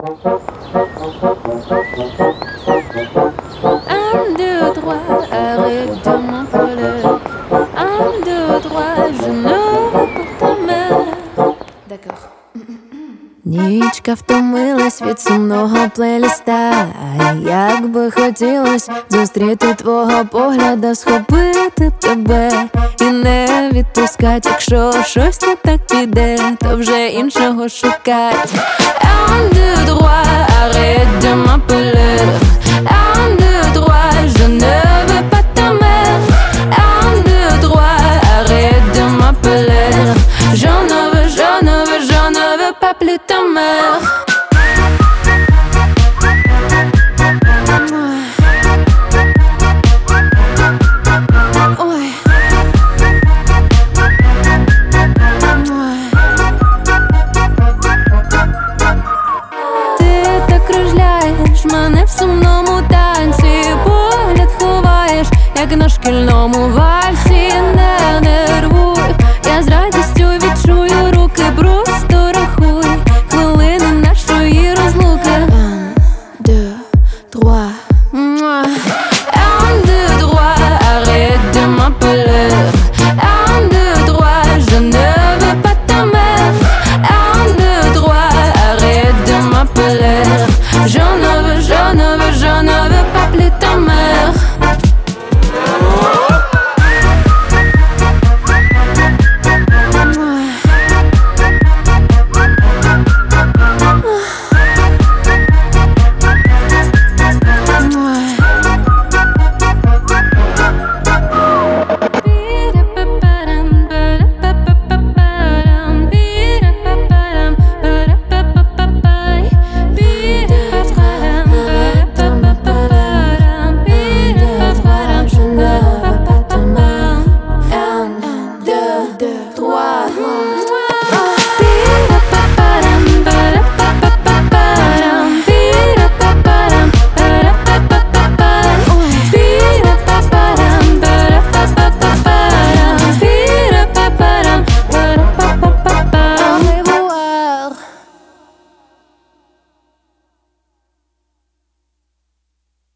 Un, deux, trois, arrête de m'appeler. Un, deux, trois, je ne veux pas ta mère. D'accord. Нічка втомилась від сумного плейліста. Як би хотілось зустріти твого погляда, схопити б тебе і не відпускать. Якщо щось не так піде, то вже іншого шукать. Un, deux, trois, arrête de m'appeler. Un, deux, trois, je ne veux pas ta mère. Un, deux, trois, arrête de m'appeler. Je ne veux, je ne veux, je ne veux pas plus ta mère. Мене в сумному танці, погляд ховаєш, як на шкільному вальсі.